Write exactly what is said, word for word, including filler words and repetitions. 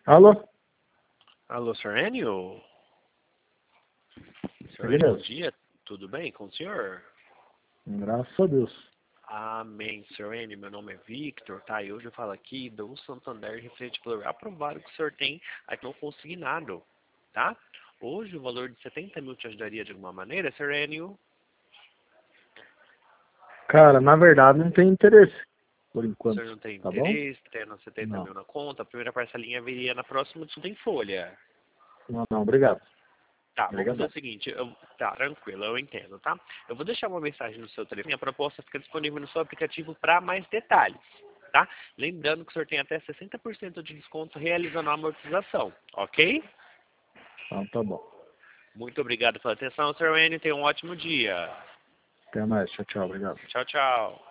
Alô? Alô, senhor Enio? Senhor Ele Enio, bom mesmo. dia, tudo bem com o senhor? Graças a Deus. Amém, senhor Enio, meu nome é Victor, tá? E hoje eu falo aqui do Santander referente pelo aprovado que o senhor tem aqui no consignado, tá? Hoje o valor de setenta mil te ajudaria de alguma maneira, senhor Enio? Cara, na verdade não tem interesse, por O enquanto, senhor não tem tá bom? interesse, tendo setenta Não, mil na conta, a primeira parcelinha viria na próxima, tudo em folha. não, não, obrigado. Tá, vamos fazer Obrigadão. o seguinte, eu, tá, tranquilo, eu entendo, tá? Eu vou deixar uma mensagem no seu telefone, a proposta fica disponível no seu aplicativo para mais detalhes, tá? Lembrando que o senhor tem até sessenta por cento de desconto realizando a amortização, ok? Então tá bom. Muito obrigado pela atenção, senhor Enio, tenha um ótimo dia. Até mais. Tchau, tchau. Obrigado. Tchau, tchau.